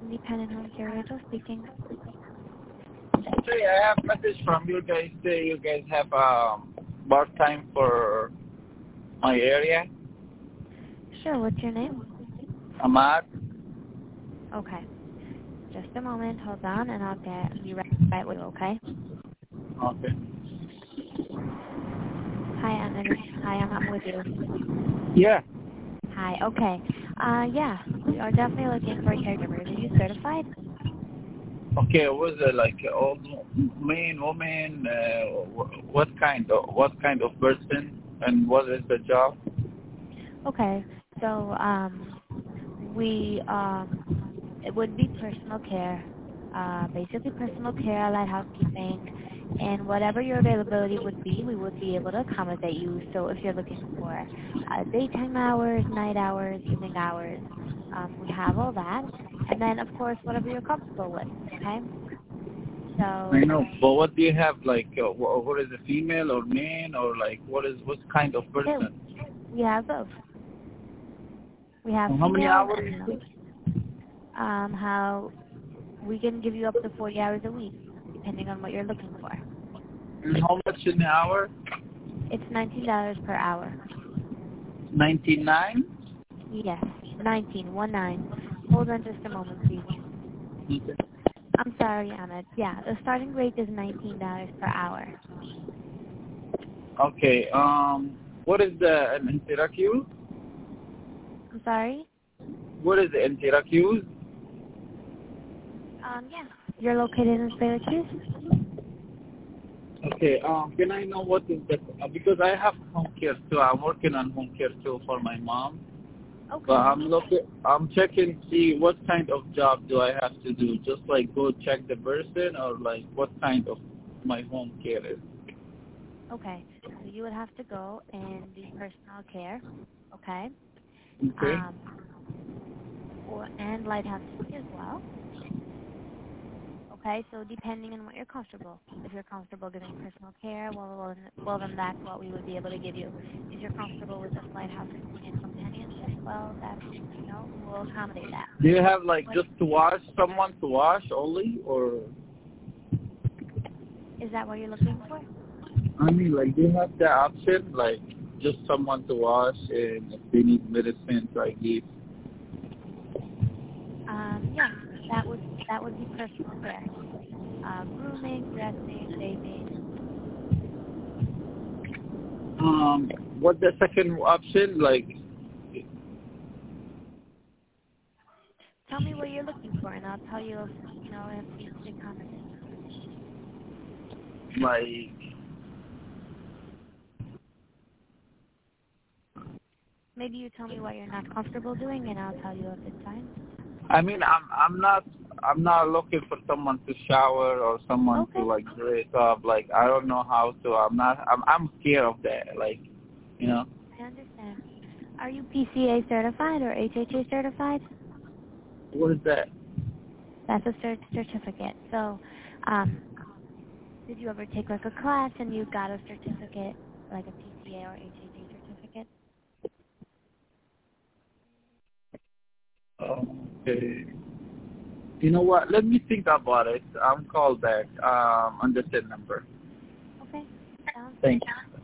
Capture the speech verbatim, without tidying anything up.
Independent Home Care, Rachel speaking. Hey, I have a message from you guys. Say you guys have um, part time for my area. Sure, what's your name? Ahmad. Okay. Just a moment, hold on, and I'll get you right, right with you, okay? Okay. Hi, Ahmed. Hi, I'm, I'm with you. Yeah. Hi, okay. Uh, yeah, we are definitely looking for caregivers. Are you certified? Okay. Was it like old man, woman? Uh, wh- what kind of what kind of person? And what is the job? Okay, so, um, we, um, it would be personal care, uh, basically personal care, light housekeeping, and whatever your availability would be, we would be able to accommodate you. So if you're looking for uh, daytime hours, night hours, evening hours, um, we have all that. And then, of course, whatever you're comfortable with, okay? I So know, but what do you have? Like, uh, wh- what is a female or man or like what is what kind of okay, person? we have both. We have And how many females hours? and males. Um, how we can give you up to forty hours a week, depending on what you're looking for. And how much an hour? It's nineteen dollars per hour. Ninety-nine. Yes, nineteen, one nine. Hold on just a moment, please. Okay. I'm sorry, Ahmed. Yeah, the starting rate is nineteen dollars per hour. Okay. Um, what is the an Syracuse? I'm sorry? What is the in Syracuse? Um, yeah. You're located in Syracuse? Okay. Um, can I know what is the uh, because I have home care too. I'm working on home care too for my mom. But Okay. I'm looking. I'm checking see what kind of job do I have to do. Just like go check the person or like what kind of my home care is. Okay. So you would have to go and do personal care, okay? Okay. Um, or and light housekeeping as well. Okay, so depending on what you're comfortable. If you're comfortable giving personal care, well, well, then, well, then that's what we would be able to give you. If you're comfortable with just light housekeeping and companionship, well, that's, you know, we'll accommodate that. Do you have like What just to wash someone to wash only or? is that what you're looking for? I mean, like, do you have the option, like, just someone to wash and if they need medicine, I give? Um, yes, that would that would be personal care. Uh, grooming, dressing, bathing. Um, what the second option, like, Tell me what you're looking for, and I'll tell you if you know if we could accommodate. like, Maybe you tell me what you're not comfortable doing, and I'll tell you if it's fine. I mean, I'm, I'm not, I'm not looking for someone to shower or someone to Okay, like dress up. Like, I don't know how to. I'm not. I'm, I'm scared of that. Like, you know, I understand. Are you P C A certified or H H A certified? what is that? That's a cert- certificate. So, um, did you ever take like a class and you got a certificate, like a P C A or H H A certificate? Okay. You know what? Let me think about it. I'm call back. Um, on the same number. Okay, sounds good. Thank you.